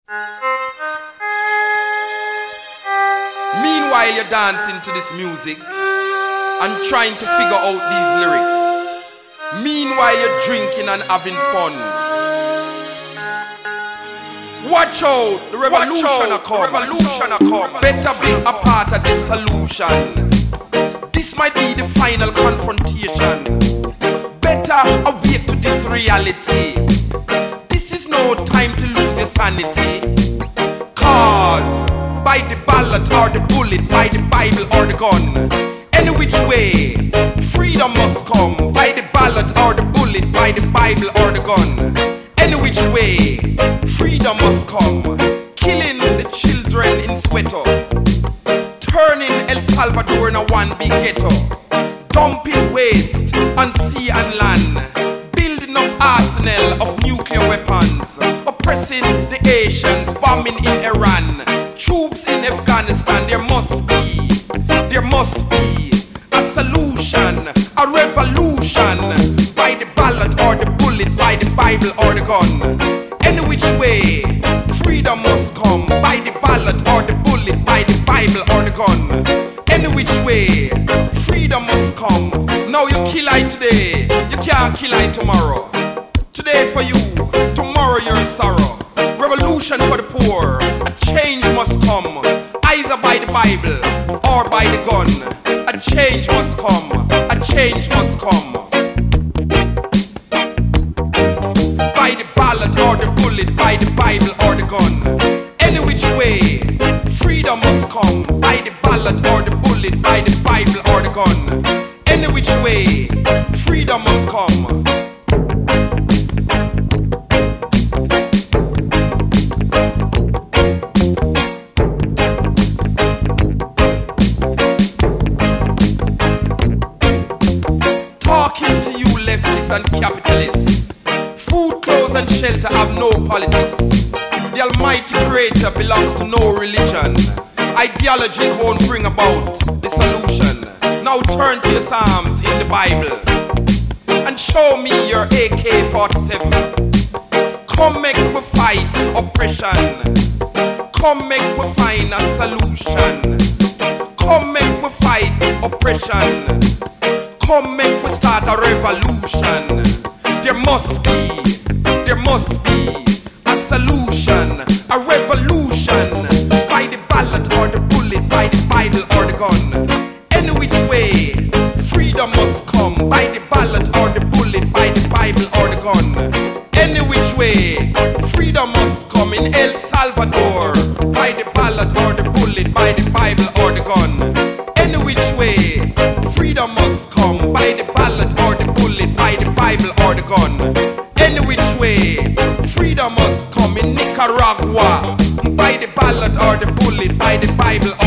Meanwhile, you're dancing to this music and trying to figure out these lyrics. Meanwhile, you're drinking and having fun. Watch out, the revolution a come. Better be a part of this solution. This might be the final confrontation. Better awake to this reality. This is no time to lose your sanity. Cause by the ballot or the bullet, by the Bible or the gun, any which way, freedom must come. By the ballot or the bullet, by the Bible or the gun, any which way, freedom must come. Killing the children in Soweto, turning El Salvador in a one big ghetto, dumping waste on sea and land, building up arsenal of nuclear weapons, oppressing the Asians, bombing in Iran, troops in Afghanistan. There must be a solution, a revolution, by the ballot or the bullet, by the Bible or the gun. Any which way, freedom must come. By the ballot or the bullet, by the Bible or the gun. Any which way, freedom must come. Now you kill I today, you can't kill I tomorrow. Today for you, tomorrow you're in sorrow. Revolution for the poor, a change must come. Either by the Bible or by the gun. A change must come, a change must come. By the ballot or the bullet, by the Bible or the gun. Any which way, freedom must come. By the ballot or the bullet, by the Bible or the gun. Any which way, freedom must come. Talking to you leftists and capitalists, food, clothes and shelter have no politics. The Almighty Creator belongs to no religion. Ideologies won't bring about the solution. Now turn to your Psalms in the Bible and show me your AK-47. Come make we fight oppression. Come make we find a solution. Come make we fight oppression. Come make we start a revolution. There must be a solution, a revolution. By the ballot or the bullet, by the Bible or the gun. Any which way, freedom must come. By the ballot or the bullet, by the Bible or the gun. Any which way, freedom must come. In El Salvador, by the ballot or the bullet, by the Bible or the gun. Any which way, freedom must come. By the ballot or the bullet, by the Bible or the gun. Any which way, freedom must come. In Nicaragua, by the ballot or the bullet, by the Bible